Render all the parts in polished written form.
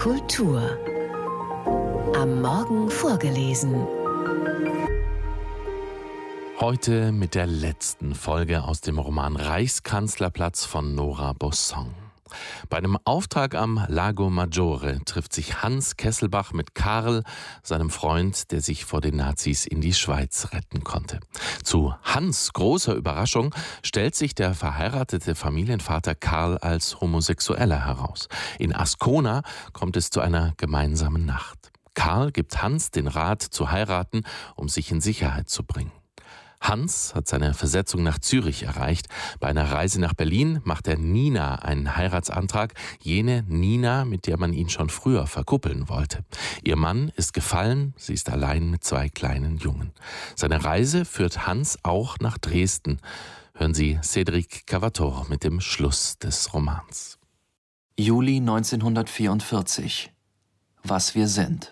Kultur. Am Morgen vorgelesen. Heute mit der letzten Folge aus dem Roman Reichskanzlerplatz von Nora Bosson. Bei einem Auftrag am Lago Maggiore trifft sich Hans Kesselbach mit Karl, seinem Freund, der sich vor den Nazis in die Schweiz retten konnte. Zu Hans' großer Überraschung stellt sich der verheiratete Familienvater Karl als Homosexueller heraus. In Ascona kommt es zu einer gemeinsamen Nacht. Karl gibt Hans den Rat zu heiraten, um sich in Sicherheit zu bringen. Hans hat seine Versetzung nach Zürich erreicht. Bei einer Reise nach Berlin macht er Nina einen Heiratsantrag. Jene Nina, mit der man ihn schon früher verkuppeln wollte. Ihr Mann ist gefallen, sie ist allein mit 2 kleinen Jungen. Seine Reise führt Hans auch nach Dresden. Hören Sie Cédric Cavator mit dem Schluss des Romans. Juli 1944. Was wir sind.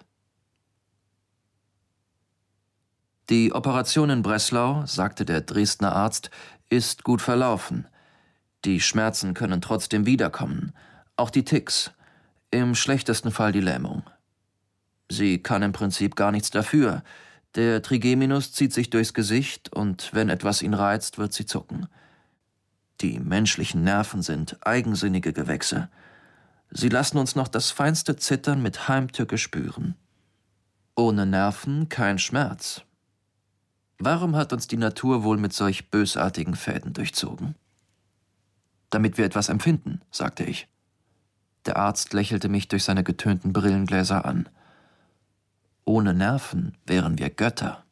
Die Operation in Breslau, sagte der Dresdner Arzt, ist gut verlaufen. Die Schmerzen können trotzdem wiederkommen. Auch die Tics. Im schlechtesten Fall die Lähmung. Sie kann im Prinzip gar nichts dafür. Der Trigeminus zieht sich durchs Gesicht und wenn etwas ihn reizt, wird sie zucken. Die menschlichen Nerven sind eigensinnige Gewächse. Sie lassen uns noch das feinste Zittern mit Heimtücke spüren. Ohne Nerven kein Schmerz. Warum hat uns die Natur wohl mit solch bösartigen Fäden durchzogen? Damit wir etwas empfinden, sagte ich. Der Arzt lächelte mich durch seine getönten Brillengläser an. Ohne Nerven wären wir Götter.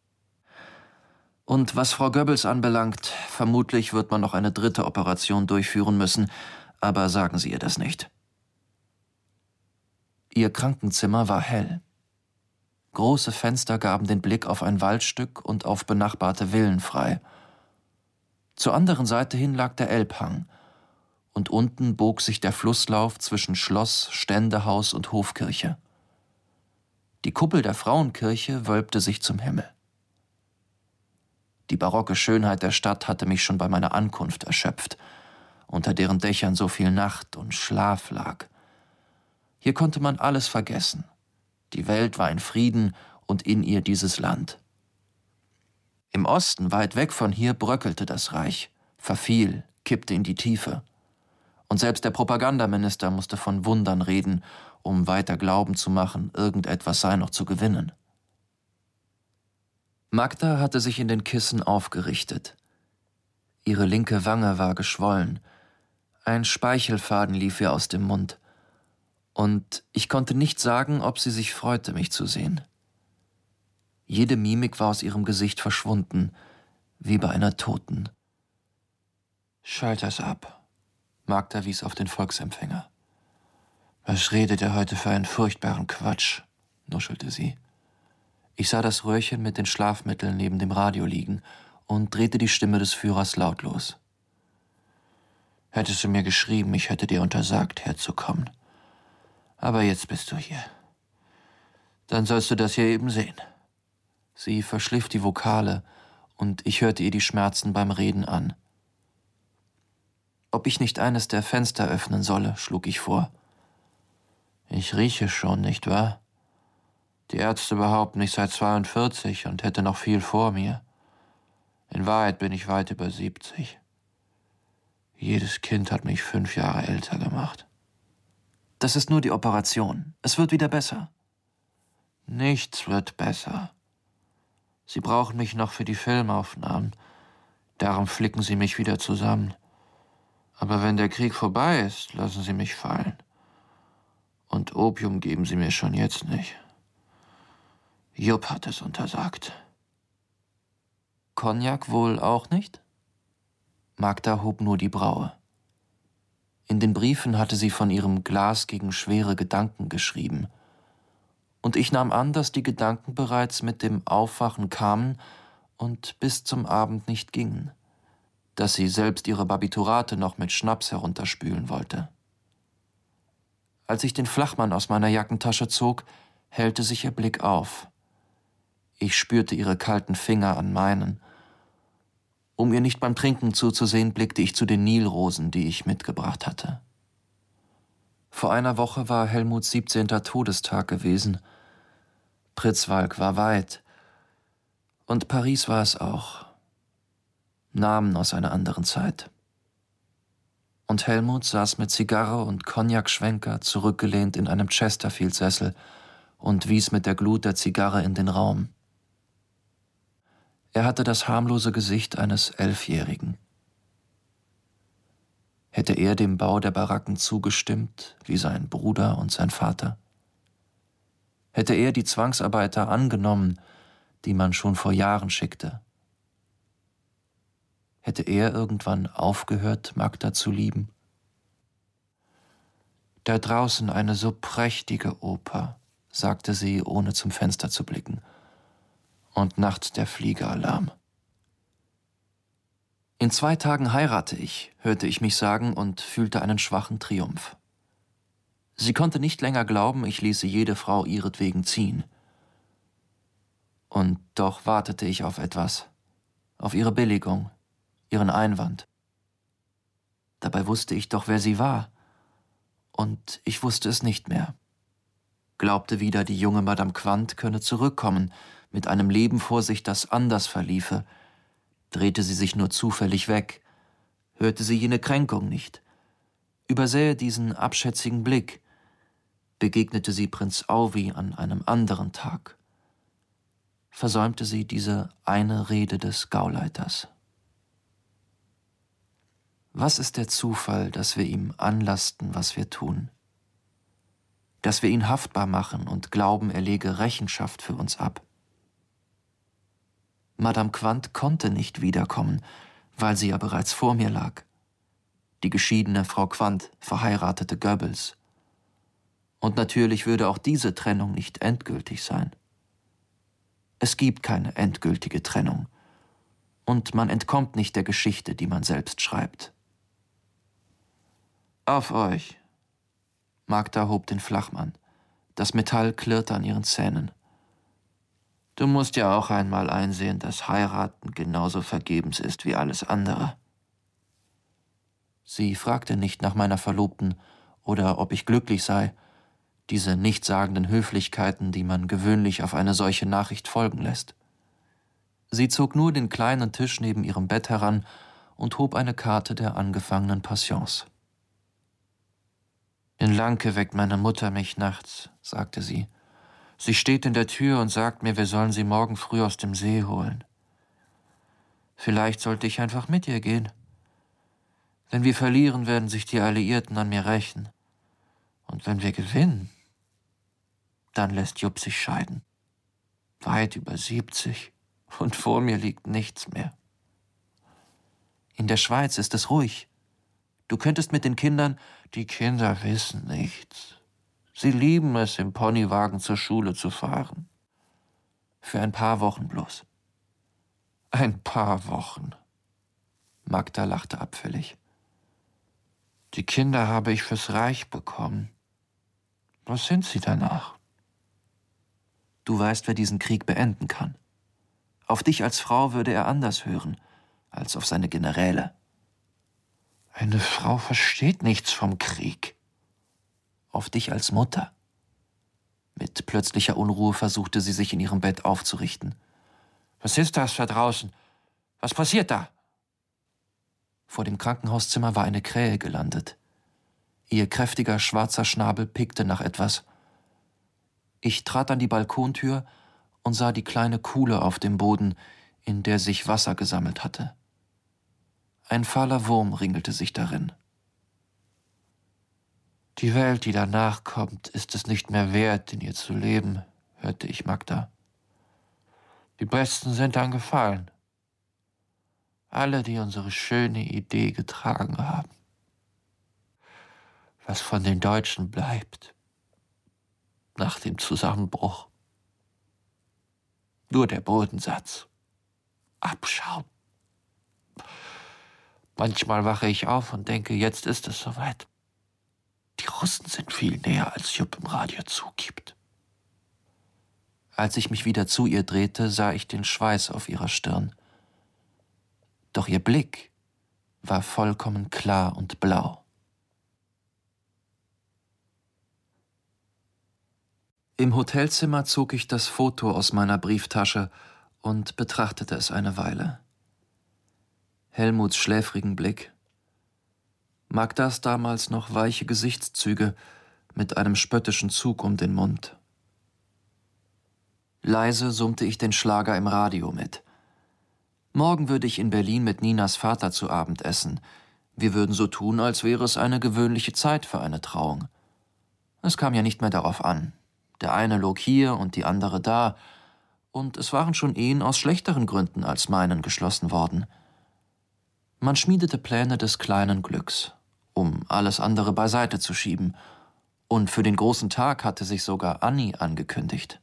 Und was Frau Goebbels anbelangt, vermutlich wird man noch eine 3. Operation durchführen müssen, aber sagen Sie ihr das nicht. Ihr Krankenzimmer war hell. Große Fenster gaben den Blick auf ein Waldstück und auf benachbarte Villen frei. Zur anderen Seite hin lag der Elbhang, und unten bog sich der Flusslauf zwischen Schloss, Ständehaus und Hofkirche. Die Kuppel der Frauenkirche wölbte sich zum Himmel. Die barocke Schönheit der Stadt hatte mich schon bei meiner Ankunft erschöpft, unter deren Dächern so viel Nacht und Schlaf lag. Hier konnte man alles vergessen. Die Welt war in Frieden und in ihr dieses Land. Im Osten, weit weg von hier, bröckelte das Reich, verfiel, kippte in die Tiefe. Und selbst der Propagandaminister musste von Wundern reden, um weiter glauben zu machen, irgendetwas sei noch zu gewinnen. Magda hatte sich in den Kissen aufgerichtet. Ihre linke Wange war geschwollen. Ein Speichelfaden lief ihr aus dem Mund. Und ich konnte nicht sagen, ob sie sich freute, mich zu sehen. Jede Mimik war aus ihrem Gesicht verschwunden, wie bei einer Toten. »Schalter's ab«, Magda wies auf den Volksempfänger. »Was redet er heute für einen furchtbaren Quatsch«, nuschelte sie. Ich sah das Röhrchen mit den Schlafmitteln neben dem Radio liegen und drehte die Stimme des Führers lautlos. »Hättest du mir geschrieben, ich hätte dir untersagt, herzukommen. Aber jetzt bist du hier. Dann sollst du das hier eben sehen.« Sie verschliff die Vokale, und ich hörte ihr die Schmerzen beim Reden an. Ob ich nicht eines der Fenster öffnen solle, schlug ich vor. »Ich rieche schon, nicht wahr? Die Ärzte behaupten, ich sei 42 und hätte noch viel vor mir. In Wahrheit bin ich weit über 70. Jedes Kind hat mich 5 Jahre älter gemacht.« »Das ist nur die Operation. Es wird wieder besser.« »Nichts wird besser. Sie brauchen mich noch für die Filmaufnahmen. Darum flicken Sie mich wieder zusammen. Aber wenn der Krieg vorbei ist, lassen Sie mich fallen. Und Opium geben Sie mir schon jetzt nicht. Jupp hat es untersagt.« »Cognac wohl auch nicht?« Magda hob nur die Braue. In den Briefen hatte sie von ihrem Glas gegen schwere Gedanken geschrieben. Und ich nahm an, dass die Gedanken bereits mit dem Aufwachen kamen und bis zum Abend nicht gingen, dass sie selbst ihre Barbiturate noch mit Schnaps herunterspülen wollte. Als ich den Flachmann aus meiner Jackentasche zog, hellte sich ihr Blick auf. Ich spürte ihre kalten Finger an meinen. Um ihr nicht beim Trinken zuzusehen, blickte ich zu den Nilrosen, die ich mitgebracht hatte. Vor einer Woche war Helmuts 17. Todestag gewesen. Pritzwalk war weit. Und Paris war es auch. Namen aus einer anderen Zeit. Und Helmut saß mit Zigarre und Cognac-Schwenker zurückgelehnt in einem Chesterfield-Sessel und wies mit der Glut der Zigarre in den Raum. Er hatte das harmlose Gesicht eines 11-Jährigen. Hätte er dem Bau der Baracken zugestimmt, wie sein Bruder und sein Vater? Hätte er die Zwangsarbeiter angenommen, die man schon vor Jahren schickte? Hätte er irgendwann aufgehört, Magda zu lieben? »Da draußen eine so prächtige Oper«, sagte sie, ohne zum Fenster zu blicken. »Und nachts der Fliegeralarm.« »In 2 Tagen heirate ich«, hörte ich mich sagen und fühlte einen schwachen Triumph. Sie konnte nicht länger glauben, ich ließe jede Frau ihretwegen ziehen. Und doch wartete ich auf etwas, auf ihre Billigung, ihren Einwand. Dabei wusste ich doch, wer sie war. Und ich wusste es nicht mehr. Glaubte wieder, die junge Madame Quandt könne zurückkommen, mit einem Leben vor sich, das anders verliefe. Drehte sie sich nur zufällig weg, hörte sie jene Kränkung nicht, übersähe diesen abschätzigen Blick, begegnete sie Prinz Auwi an einem anderen Tag, versäumte sie diese eine Rede des Gauleiters. Was ist der Zufall, dass wir ihm anlasten, was wir tun? Dass wir ihn haftbar machen und glauben, er lege Rechenschaft für uns ab? Madame Quandt konnte nicht wiederkommen, weil sie ja bereits vor mir lag. Die geschiedene Frau Quandt verheiratete Goebbels. Und natürlich würde auch diese Trennung nicht endgültig sein. Es gibt keine endgültige Trennung. Und man entkommt nicht der Geschichte, die man selbst schreibt. »Auf euch!« Magda hob den Flachmann. Das Metall klirrte an ihren Zähnen. »Du musst ja auch einmal einsehen, dass Heiraten genauso vergebens ist wie alles andere.« Sie fragte nicht nach meiner Verlobten oder ob ich glücklich sei, diese nichtssagenden Höflichkeiten, die man gewöhnlich auf eine solche Nachricht folgen lässt. Sie zog nur den kleinen Tisch neben ihrem Bett heran und hob eine Karte der angefangenen Passions. »In Lanke weckt meine Mutter mich nachts«, sagte sie. »Sie steht in der Tür und sagt mir, wir sollen sie morgen früh aus dem See holen. Vielleicht sollte ich einfach mit ihr gehen. Wenn wir verlieren, werden sich die Alliierten an mir rächen. Und wenn wir gewinnen, dann lässt Jupp sich scheiden. Weit über 70 und vor mir liegt nichts mehr. In der Schweiz ist es ruhig. Du könntest mit den Kindern, die Kinder wissen nichts. Sie lieben es, im Ponywagen zur Schule zu fahren. Für ein paar Wochen bloß.« »Ein paar Wochen«, Magda lachte abfällig. »Die Kinder habe ich fürs Reich bekommen. Was sind sie danach?« »Du weißt, wer diesen Krieg beenden kann. Auf dich als Frau würde er anders hören, als auf seine Generäle.« »Eine Frau versteht nichts vom Krieg.« »Auf dich als Mutter.« Mit plötzlicher Unruhe versuchte sie sich in ihrem Bett aufzurichten. »Was ist das da draußen? Was passiert da?« Vor dem Krankenhauszimmer war eine Krähe gelandet. Ihr kräftiger schwarzer Schnabel pickte nach etwas. Ich trat an die Balkontür und sah die kleine Kuhle auf dem Boden, in der sich Wasser gesammelt hatte. Ein fahler Wurm ringelte sich darin. »Die Welt, die danach kommt, ist es nicht mehr wert, in ihr zu leben«, hörte ich Magda. »Die Besten sind dann gefallen. Alle, die unsere schöne Idee getragen haben. Was von den Deutschen bleibt, nach dem Zusammenbruch. Nur der Bodensatz. Abschaum. Manchmal wache ich auf und denke, jetzt ist es soweit. Die Russen sind viel näher, als Jupp im Radio zugibt.« Als ich mich wieder zu ihr drehte, sah ich den Schweiß auf ihrer Stirn. Doch ihr Blick war vollkommen klar und blau. Im Hotelzimmer zog ich das Foto aus meiner Brieftasche und betrachtete es eine Weile. Helmuts schläfrigen Blick, Magdas damals noch weiche Gesichtszüge mit einem spöttischen Zug um den Mund. Leise summte ich den Schlager im Radio mit. Morgen würde ich in Berlin mit Ninas Vater zu Abend essen. Wir würden so tun, als wäre es eine gewöhnliche Zeit für eine Trauung. Es kam ja nicht mehr darauf an. Der eine log hier und die andere da, und es waren schon Ehen aus schlechteren Gründen als meinen geschlossen worden. Man schmiedete Pläne des kleinen Glücks, um alles andere beiseite zu schieben, und für den großen Tag hatte sich sogar Annie angekündigt.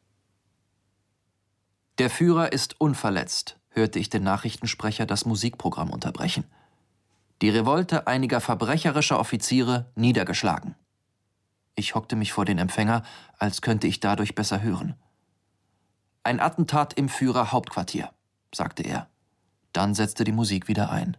Der Führer ist unverletzt, hörte ich den Nachrichtensprecher das Musikprogramm unterbrechen. Die Revolte einiger verbrecherischer Offiziere niedergeschlagen. Ich hockte mich vor den Empfänger, als könnte ich dadurch besser hören. Ein Attentat im Führerhauptquartier, sagte er. Dann setzte die Musik wieder ein.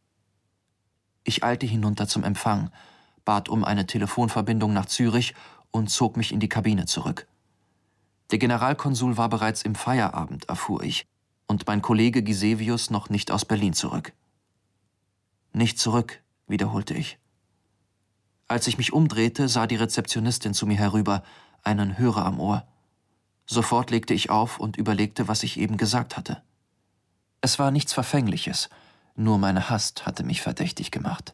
Ich eilte hinunter zum Empfang, bat um eine Telefonverbindung nach Zürich und zog mich in die Kabine zurück. Der Generalkonsul war bereits im Feierabend, erfuhr ich, und mein Kollege Gisevius noch nicht aus Berlin zurück. Nicht zurück, wiederholte ich. Als ich mich umdrehte, sah die Rezeptionistin zu mir herüber, einen Hörer am Ohr. Sofort legte ich auf und überlegte, was ich eben gesagt hatte. Es war nichts Verfängliches, nur meine Hast hatte mich verdächtig gemacht.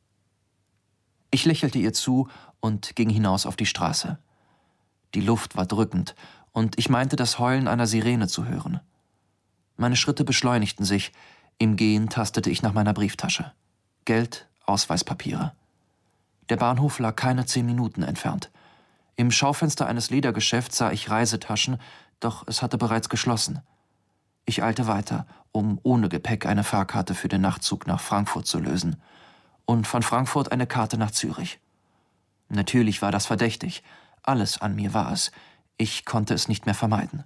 Ich lächelte ihr zu und ging hinaus auf die Straße. Die Luft war drückend, und ich meinte, das Heulen einer Sirene zu hören. Meine Schritte beschleunigten sich, im Gehen tastete ich nach meiner Brieftasche. Geld, Ausweispapiere. Der Bahnhof lag keine 10 Minuten entfernt. Im Schaufenster eines Ledergeschäfts sah ich Reisetaschen, doch es hatte bereits geschlossen. Ich eilte weiter, um ohne Gepäck eine Fahrkarte für den Nachtzug nach Frankfurt zu lösen. Und von Frankfurt eine Karte nach Zürich. Natürlich war das verdächtig. Alles an mir war es. Ich konnte es nicht mehr vermeiden.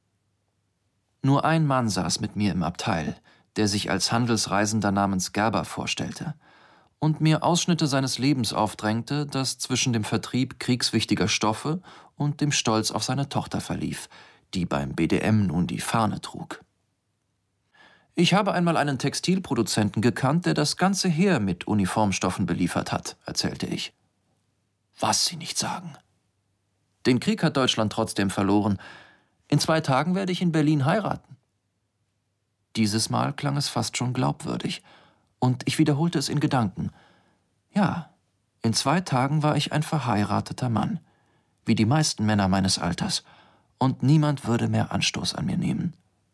Nur ein Mann saß mit mir im Abteil, der sich als Handelsreisender namens Gerber vorstellte und mir Ausschnitte seines Lebens aufdrängte, das zwischen dem Vertrieb kriegswichtiger Stoffe und dem Stolz auf seine Tochter verlief, die beim BDM nun die Fahne trug. Ich habe einmal einen Textilproduzenten gekannt, der das ganze Heer mit Uniformstoffen beliefert hat, erzählte ich. Was Sie nicht sagen. Den Krieg hat Deutschland trotzdem verloren. In 2 Tagen werde ich in Berlin heiraten. Dieses Mal klang es fast schon glaubwürdig, und ich wiederholte es in Gedanken. Ja, in 2 Tagen war ich ein verheirateter Mann, wie die meisten Männer meines Alters, und niemand würde mehr Anstoß an mir nehmen.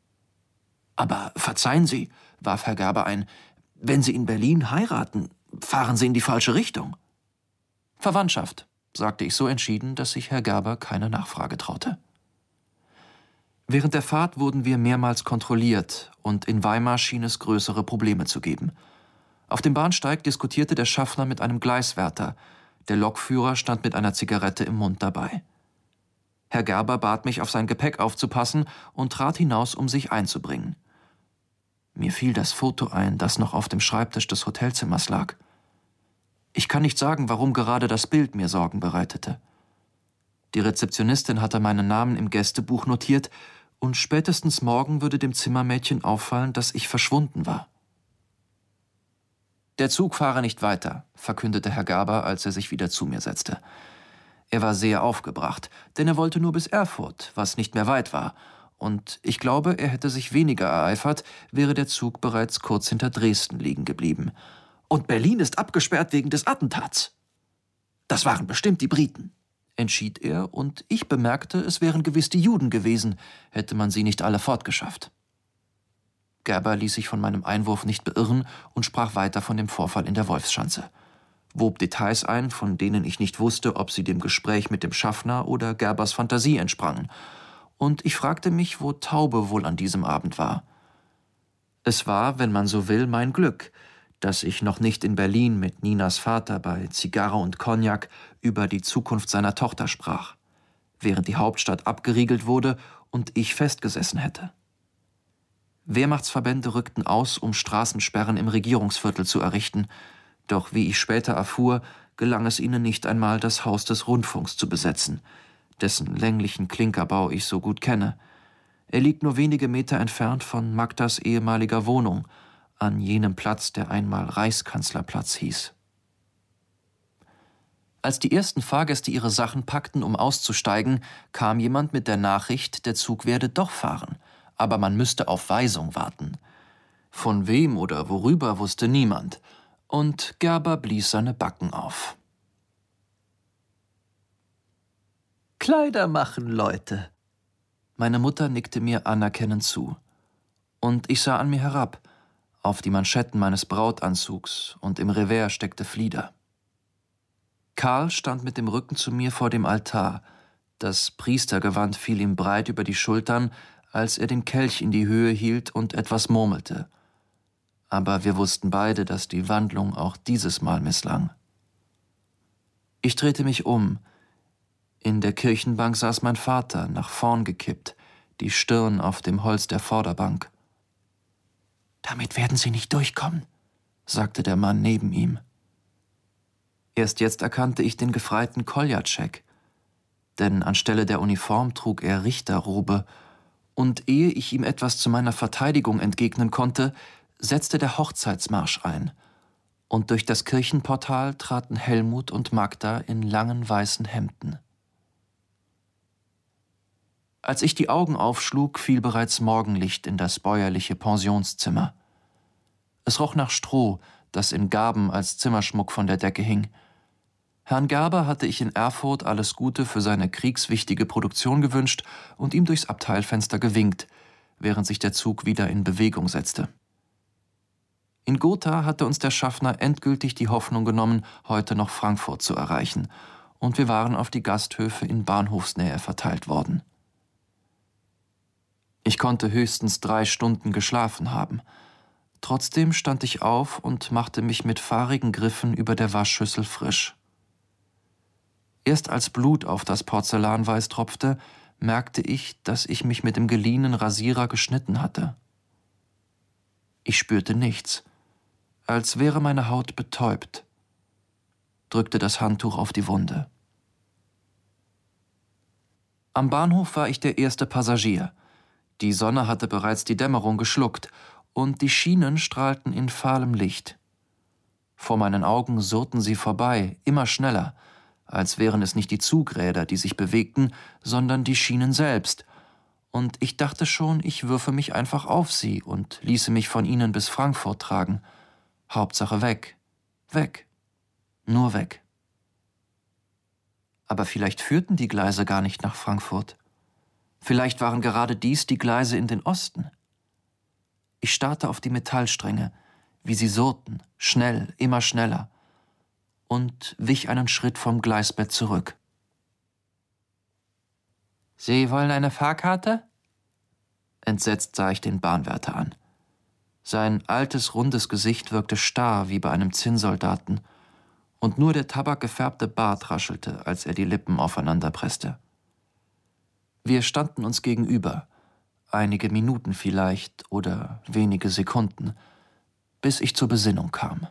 Aber verzeihen Sie, warf Herr Gerber ein, wenn Sie in Berlin heiraten, fahren Sie in die falsche Richtung. Verwandtschaft, sagte ich so entschieden, dass sich Herr Gerber keine Nachfrage traute. Während der Fahrt wurden wir mehrmals kontrolliert, und in Weimar schien es größere Probleme zu geben. Auf dem Bahnsteig diskutierte der Schaffner mit einem Gleiswärter. Der Lokführer stand mit einer Zigarette im Mund dabei. Herr Gerber bat mich, auf sein Gepäck aufzupassen, und trat hinaus, um sich einzubringen. Mir fiel das Foto ein, das noch auf dem Schreibtisch des Hotelzimmers lag. Ich kann nicht sagen, warum gerade das Bild mir Sorgen bereitete. Die Rezeptionistin hatte meinen Namen im Gästebuch notiert, und spätestens morgen würde dem Zimmermädchen auffallen, dass ich verschwunden war. »Der Zug fahre nicht weiter«, verkündete Herr Gerber, als er sich wieder zu mir setzte. Er war sehr aufgebracht, denn er wollte nur bis Erfurt, was nicht mehr weit war, und ich glaube, er hätte sich weniger ereifert, wäre der Zug bereits kurz hinter Dresden liegen geblieben. »Und Berlin ist abgesperrt wegen des Attentats.« »Das waren bestimmt die Briten«, entschied er, und ich bemerkte, es wären gewiss die Juden gewesen, hätte man sie nicht alle fortgeschafft. Gerber ließ sich von meinem Einwurf nicht beirren und sprach weiter von dem Vorfall in der Wolfschanze. Wob Details ein, von denen ich nicht wusste, ob sie dem Gespräch mit dem Schaffner oder Gerbers Fantasie entsprangen. Und ich fragte mich, wo Taube wohl an diesem Abend war. Es war, wenn man so will, mein Glück, dass ich noch nicht in Berlin mit Ninas Vater bei Zigarre und Cognac über die Zukunft seiner Tochter sprach, während die Hauptstadt abgeriegelt wurde und ich festgesessen hätte. Wehrmachtsverbände rückten aus, um Straßensperren im Regierungsviertel zu errichten, doch wie ich später erfuhr, gelang es ihnen nicht einmal, das Haus des Rundfunks zu besetzen, dessen länglichen Klinkerbau ich so gut kenne. Er liegt nur wenige Meter entfernt von Magdas ehemaliger Wohnung, an jenem Platz, der einmal Reichskanzlerplatz hieß. Als die ersten Fahrgäste ihre Sachen packten, um auszusteigen, kam jemand mit der Nachricht, der Zug werde doch fahren, aber man müsste auf Weisung warten. Von wem oder worüber wusste niemand, und Gerber blies seine Backen auf. »Kleider machen, Leute!« Meine Mutter nickte mir anerkennend zu. Und ich sah an mir herab, auf die Manschetten meines Brautanzugs, und im Revers steckte Flieder. Karl stand mit dem Rücken zu mir vor dem Altar. Das Priestergewand fiel ihm breit über die Schultern, als er den Kelch in die Höhe hielt und etwas murmelte. Aber wir wussten beide, dass die Wandlung auch dieses Mal misslang. Ich drehte mich um. In der Kirchenbank saß mein Vater, nach vorn gekippt, die Stirn auf dem Holz der Vorderbank. »Damit werden Sie nicht durchkommen«, sagte der Mann neben ihm. Erst jetzt erkannte ich den gefreiten Koljatschek, denn anstelle der Uniform trug er Richterrobe, und ehe ich ihm etwas zu meiner Verteidigung entgegnen konnte, setzte der Hochzeitsmarsch ein, und durch das Kirchenportal traten Helmut und Magda in langen weißen Hemden. Als ich die Augen aufschlug, fiel bereits Morgenlicht in das bäuerliche Pensionszimmer. Es roch nach Stroh, das in Garben als Zimmerschmuck von der Decke hing. Herrn Gerber hatte ich in Erfurt alles Gute für seine kriegswichtige Produktion gewünscht und ihm durchs Abteilfenster gewinkt, während sich der Zug wieder in Bewegung setzte. In Gotha hatte uns der Schaffner endgültig die Hoffnung genommen, heute noch Frankfurt zu erreichen, und wir waren auf die Gasthöfe in Bahnhofsnähe verteilt worden. Ich konnte höchstens 3 Stunden geschlafen haben. Trotzdem stand ich auf und machte mich mit fahrigen Griffen über der Waschschüssel frisch. Erst als Blut auf das Porzellanweiß tropfte, merkte ich, dass ich mich mit dem geliehenen Rasierer geschnitten hatte. Ich spürte nichts, als wäre meine Haut betäubt, drückte das Handtuch auf die Wunde. Am Bahnhof war ich der erste Passagier. Die Sonne hatte bereits die Dämmerung geschluckt, und die Schienen strahlten in fahlem Licht. Vor meinen Augen surrten sie vorbei, immer schneller, als wären es nicht die Zugräder, die sich bewegten, sondern die Schienen selbst, und ich dachte schon, ich würfe mich einfach auf sie und ließe mich von ihnen bis Frankfurt tragen. Hauptsache weg, weg, nur weg. Aber vielleicht führten die Gleise gar nicht nach Frankfurt. Vielleicht waren gerade dies die Gleise in den Osten. Ich starrte auf die Metallstränge, wie sie surrten, schnell, immer schneller, und wich einen Schritt vom Gleisbett zurück. »Sie wollen eine Fahrkarte?« Entsetzt sah ich den Bahnwärter an. Sein altes, rundes Gesicht wirkte starr wie bei einem Zinnsoldaten, und nur der tabakgefärbte Bart raschelte, als er die Lippen aufeinander presste. Wir standen uns gegenüber, einige Minuten vielleicht oder wenige Sekunden, bis ich zur Besinnung kam.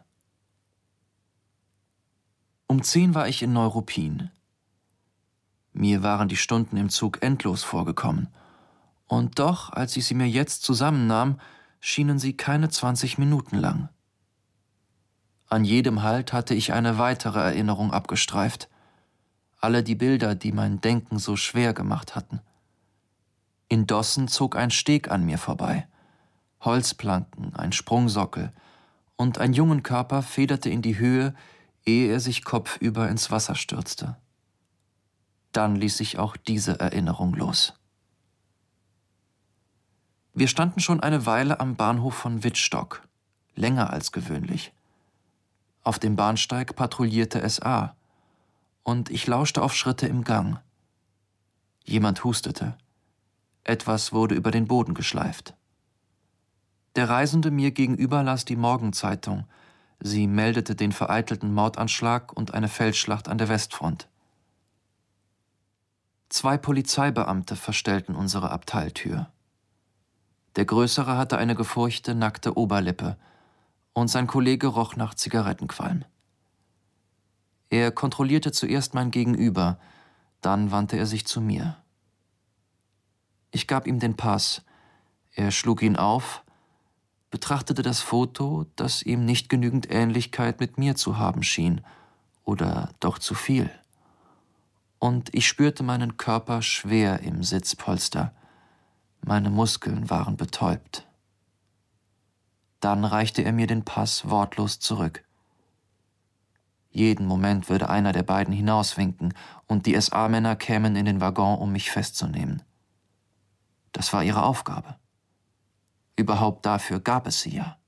Um 10 war ich in Neuruppin. Mir waren die Stunden im Zug endlos vorgekommen, und doch, als ich sie mir jetzt zusammennahm, schienen sie keine 20 Minuten lang. An jedem Halt hatte ich eine weitere Erinnerung abgestreift, alle die Bilder, die mein Denken so schwer gemacht hatten. In Dossen zog ein Steg an mir vorbei, Holzplanken, ein Sprungsockel, und ein jungen Körper federte in die Höhe, ehe er sich kopfüber ins Wasser stürzte. Dann ließ ich auch diese Erinnerung los. Wir standen schon eine Weile am Bahnhof von Wittstock, länger als gewöhnlich. Auf dem Bahnsteig patrouillierte SA, und ich lauschte auf Schritte im Gang. Jemand hustete. Etwas wurde über den Boden geschleift. Der Reisende mir gegenüber las die Morgenzeitung. Sie meldete den vereitelten Mordanschlag und eine Feldschlacht an der Westfront. 2 Polizeibeamte verstellten unsere Abteiltür. Der Größere hatte eine gefurchte, nackte Oberlippe, und sein Kollege roch nach Zigarettenqualm. Er kontrollierte zuerst mein Gegenüber, Dann wandte er sich zu mir. Ich gab ihm den Pass. Er schlug ihn auf, betrachtete das Foto, das ihm nicht genügend Ähnlichkeit mit mir zu haben schien, oder doch zu viel. Und ich spürte meinen Körper schwer im Sitzpolster. Meine Muskeln waren betäubt. Dann reichte er mir den Pass wortlos zurück. Jeden Moment würde einer der beiden hinauswinken und die SA-Männer kämen in den Waggon, um mich festzunehmen. Das war ihre Aufgabe. Überhaupt dafür gab es sie ja.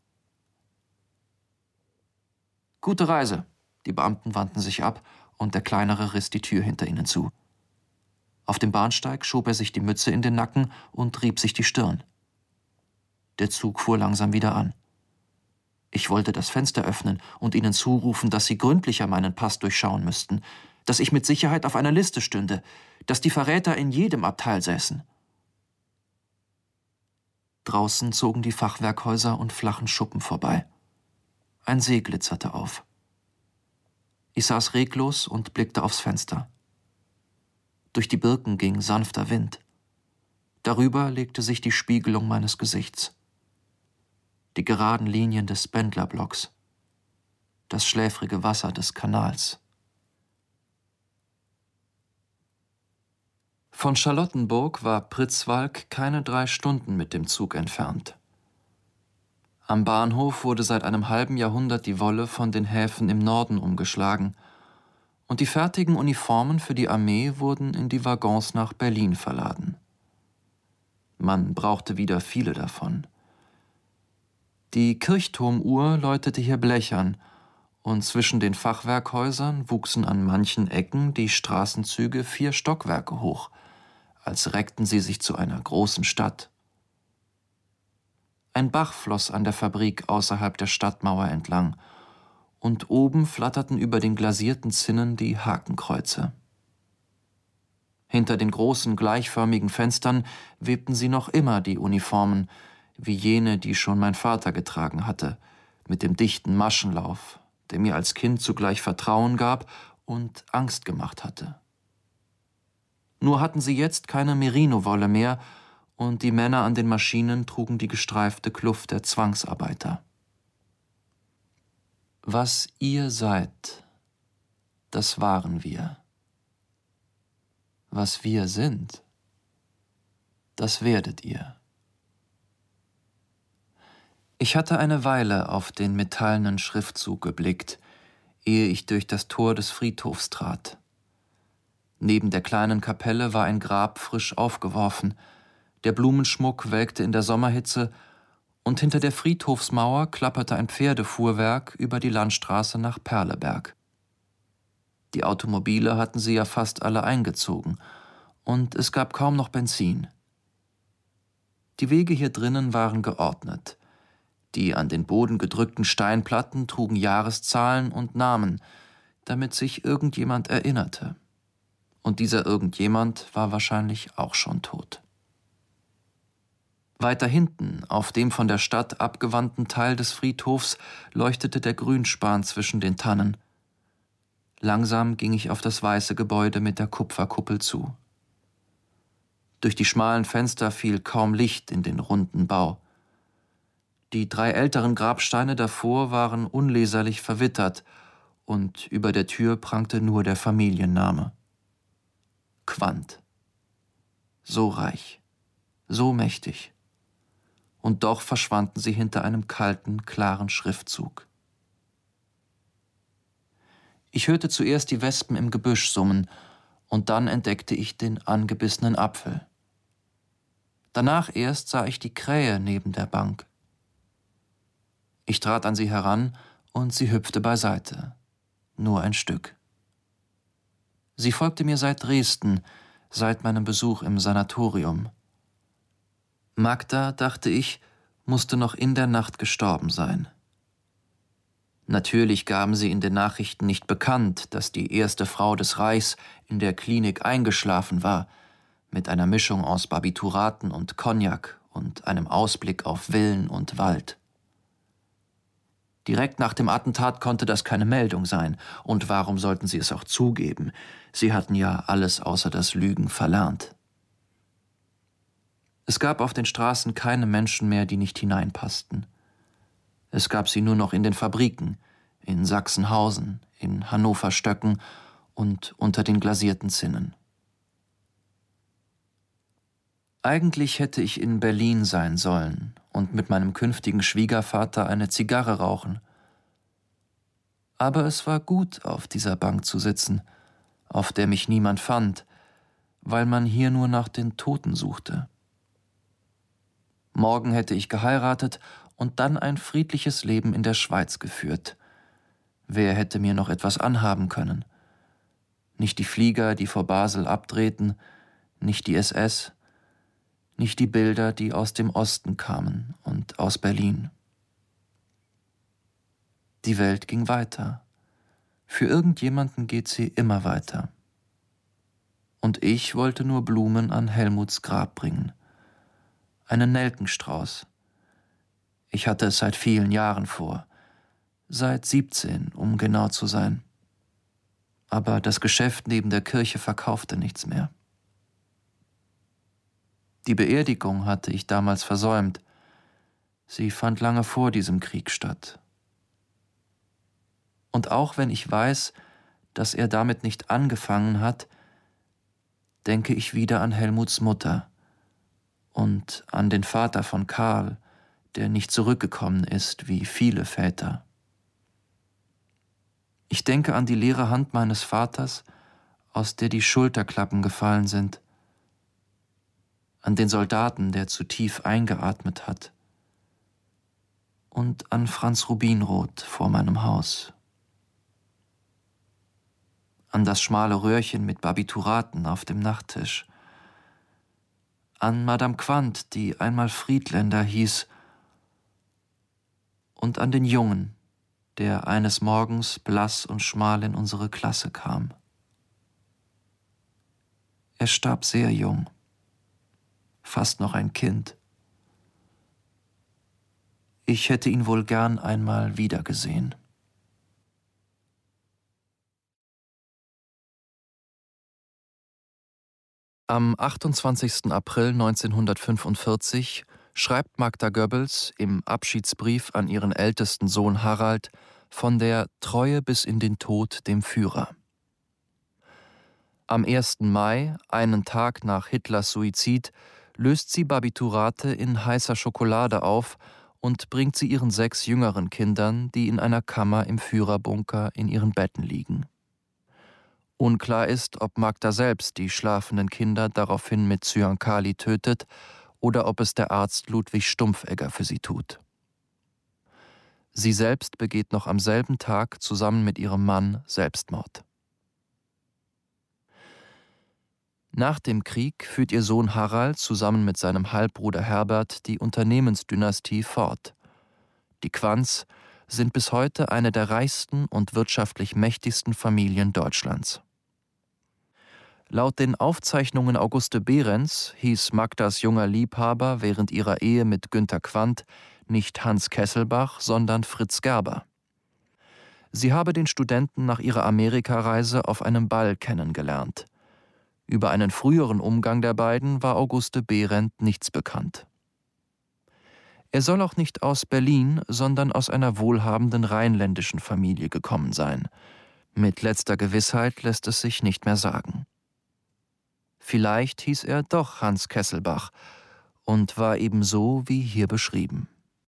Gute Reise. Die Beamten wandten sich ab und der Kleinere riss die Tür hinter ihnen zu. Auf dem Bahnsteig schob er sich die Mütze in den Nacken und rieb sich die Stirn. Der Zug fuhr langsam wieder an. Ich wollte das Fenster öffnen und ihnen zurufen, dass sie gründlicher meinen Pass durchschauen müssten, dass ich mit Sicherheit auf einer Liste stünde, dass die Verräter in jedem Abteil säßen. Draußen zogen die Fachwerkhäuser und flachen Schuppen vorbei. Ein See glitzerte auf. Ich saß reglos und blickte aufs Fenster. Durch die Birken ging sanfter Wind. Darüber legte sich die Spiegelung meines Gesichts. Die geraden Linien des Spendlerblocks. Das schläfrige Wasser des Kanals. Von Charlottenburg war Pritzwalk keine 3 Stunden mit dem Zug entfernt. Am Bahnhof wurde seit einem halben Jahrhundert die Wolle von den Häfen im Norden umgeschlagen und die fertigen Uniformen für die Armee wurden in die Waggons nach Berlin verladen. Man brauchte wieder viele davon. Die Kirchturmuhr läutete hier blechern und zwischen den Fachwerkhäusern wuchsen an manchen Ecken die Straßenzüge 4 Stockwerke hoch, als reckten sie sich zu einer großen Stadt. Ein Bach floss an der Fabrik außerhalb der Stadtmauer entlang, und oben flatterten über den glasierten Zinnen die Hakenkreuze. Hinter den großen, gleichförmigen Fenstern webten sie noch immer die Uniformen, wie jene, die schon mein Vater getragen hatte, mit dem dichten Maschenlauf, der mir als Kind zugleich Vertrauen gab und Angst gemacht hatte. Nur hatten sie jetzt keine Merino-Wolle mehr, und die Männer an den Maschinen trugen die gestreifte Kluft der Zwangsarbeiter. Was ihr seid, das waren wir. Was wir sind, das werdet ihr. Ich hatte eine Weile auf den metallenen Schriftzug geblickt, ehe ich durch das Tor des Friedhofs trat. Neben der kleinen Kapelle war ein Grab frisch aufgeworfen, der Blumenschmuck welkte in der Sommerhitze, und hinter der Friedhofsmauer klapperte ein Pferdefuhrwerk über die Landstraße nach Perleberg. Die Automobile hatten sie ja fast alle eingezogen, und es gab kaum noch Benzin. Die Wege hier drinnen waren geordnet. Die an den Boden gedrückten Steinplatten trugen Jahreszahlen und Namen, damit sich irgendjemand erinnerte. Und dieser irgendjemand war wahrscheinlich auch schon tot. Weiter hinten, auf dem von der Stadt abgewandten Teil des Friedhofs, leuchtete der Grünspan zwischen den Tannen. Langsam ging ich auf das weiße Gebäude mit der Kupferkuppel zu. Durch die schmalen Fenster fiel kaum Licht in den runden Bau. Die 3 älteren Grabsteine davor waren unleserlich verwittert, und über der Tür prangte nur der Familienname. Quandt. So reich, so mächtig. Und doch verschwanden sie hinter einem kalten, klaren Schriftzug. Ich hörte zuerst die Wespen im Gebüsch summen, und dann entdeckte ich den angebissenen Apfel. Danach erst sah ich die Krähe neben der Bank. Ich trat an sie heran, und sie hüpfte beiseite. Nur ein Stück. Sie folgte mir seit Dresden, seit meinem Besuch im Sanatorium. Magda, dachte ich, musste noch in der Nacht gestorben sein. Natürlich gaben sie in den Nachrichten nicht bekannt, dass die erste Frau des Reichs in der Klinik eingeschlafen war, mit einer Mischung aus Barbituraten und Cognac und einem Ausblick auf Villen und Wald. Direkt nach dem Attentat konnte das keine Meldung sein. Und warum sollten sie es auch zugeben? Sie hatten ja alles außer das Lügen verlernt. Es gab auf den Straßen keine Menschen mehr, die nicht hineinpassten. Es gab sie nur noch in den Fabriken, in Sachsenhausen, in Hannover-Stöcken und unter den glasierten Zinnen. Eigentlich hätte ich in Berlin sein sollen und mit meinem künftigen Schwiegervater eine Zigarre rauchen. Aber es war gut, auf dieser Bank zu sitzen, auf der mich niemand fand, weil man hier nur nach den Toten suchte. Morgen hätte ich geheiratet und dann ein friedliches Leben in der Schweiz geführt. Wer hätte mir noch etwas anhaben können? Nicht die Flieger, die vor Basel abdrehten, nicht die SS, nicht die Bilder, die aus dem Osten kamen und aus Berlin. Die Welt ging weiter. Für irgendjemanden geht sie immer weiter. Und ich wollte nur Blumen an Helmuts Grab bringen. Einen Nelkenstrauß. Ich hatte es seit vielen Jahren vor. Seit 17, um genau zu sein. Aber das Geschäft neben der Kirche verkaufte nichts mehr. Die Beerdigung hatte ich damals versäumt. Sie fand lange vor diesem Krieg statt. Und auch wenn ich weiß, dass er damit nicht angefangen hat, denke ich wieder an Helmuts Mutter und an den Vater von Karl, der nicht zurückgekommen ist wie viele Väter. Ich denke an die leere Hand meines Vaters, aus der die Schulterklappen gefallen sind, an den Soldaten, der zu tief eingeatmet hat, und an Franz Rubinroth vor meinem Haus, an das schmale Röhrchen mit Barbituraten auf dem Nachttisch, an Madame Quandt, die einmal Friedländer hieß, und an den Jungen, der eines Morgens blass und schmal in unsere Klasse kam. Er starb sehr jung, fast noch ein Kind. Ich hätte ihn wohl gern einmal wiedergesehen. Am 28. April 1945 schreibt Magda Goebbels im Abschiedsbrief an ihren ältesten Sohn Harald von der Treue bis in den Tod dem Führer. Am 1. Mai, einen Tag nach Hitlers Suizid, löst sie Barbiturate in heißer Schokolade auf und bringt sie ihren 6 jüngeren Kindern, die in einer Kammer im Führerbunker in ihren Betten liegen. Unklar ist, ob Magda selbst die schlafenden Kinder daraufhin mit Zyankali tötet oder ob es der Arzt Ludwig Stumpfegger für sie tut. Sie selbst begeht noch am selben Tag zusammen mit ihrem Mann Selbstmord. Nach dem Krieg führt ihr Sohn Harald zusammen mit seinem Halbbruder Herbert die Unternehmensdynastie fort. Die Quandts sind bis heute eine der reichsten und wirtschaftlich mächtigsten Familien Deutschlands. Laut den Aufzeichnungen Auguste Behrens hieß Magdas junger Liebhaber während ihrer Ehe mit Günter Quandt nicht Hans Kesselbach, sondern Fritz Gerber. Sie habe den Studenten nach ihrer Amerikareise auf einem Ball kennengelernt. Über einen früheren Umgang der beiden war Auguste Behrendt nichts bekannt. Er soll auch nicht aus Berlin, sondern aus einer wohlhabenden rheinländischen Familie gekommen sein. Mit letzter Gewissheit lässt es sich nicht mehr sagen. Vielleicht hieß er doch Hans Kesselbach und war ebenso wie hier beschrieben.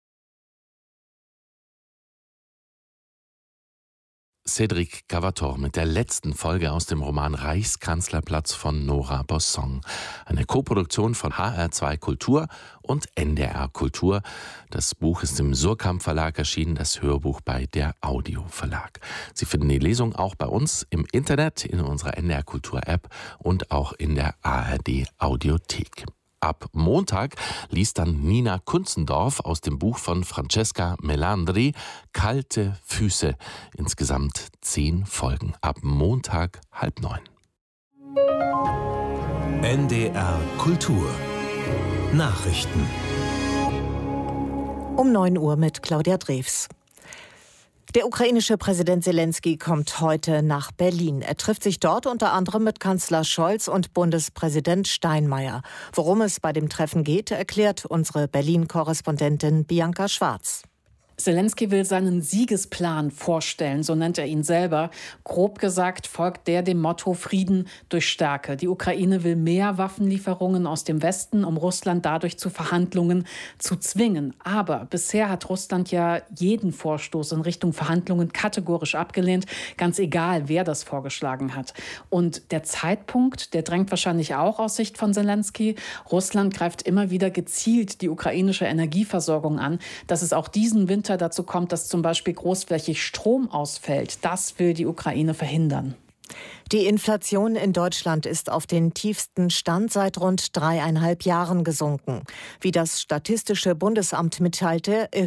Cédric Cavator mit der letzten Folge aus dem Roman Reichskanzlerplatz von Nora Bossong. Eine Koproduktion von HR2 Kultur und NDR Kultur. Das Buch ist im Surkamp Verlag erschienen, das Hörbuch bei der Audio Verlag. Sie finden die Lesung auch bei uns im Internet, in unserer NDR Kultur App und auch in der ARD Audiothek. Ab Montag liest dann Nina Kunzendorf aus dem Buch von Francesca Melandri Kalte Füße. Insgesamt 10 Folgen. Ab Montag 8:30. NDR Kultur Nachrichten Um 9 Uhr mit Claudia Drews. Der ukrainische Präsident Selenskyj kommt heute nach Berlin. Er trifft sich dort unter anderem mit Kanzler Scholz und Bundespräsident Steinmeier. Worum es bei dem Treffen geht, erklärt unsere Berlin-Korrespondentin Bianca Schwarz. Selenskyj will seinen Siegesplan vorstellen, so nennt er ihn selber. Grob gesagt folgt der dem Motto Frieden durch Stärke. Die Ukraine will mehr Waffenlieferungen aus dem Westen, um Russland dadurch zu Verhandlungen zu zwingen. Aber bisher hat Russland ja jeden Vorstoß in Richtung Verhandlungen kategorisch abgelehnt, ganz egal, wer das vorgeschlagen hat. Und der Zeitpunkt, der drängt wahrscheinlich auch aus Sicht von Selenskyj. Russland greift immer wieder gezielt die ukrainische Energieversorgung an, dass es auch diesen Winter dazu kommt, dass zum Beispiel großflächig Strom ausfällt. Das will die Ukraine verhindern. Die Inflation in Deutschland ist auf den tiefsten Stand seit rund 3,5 Jahren gesunken. Wie das Statistische Bundesamt mitteilte,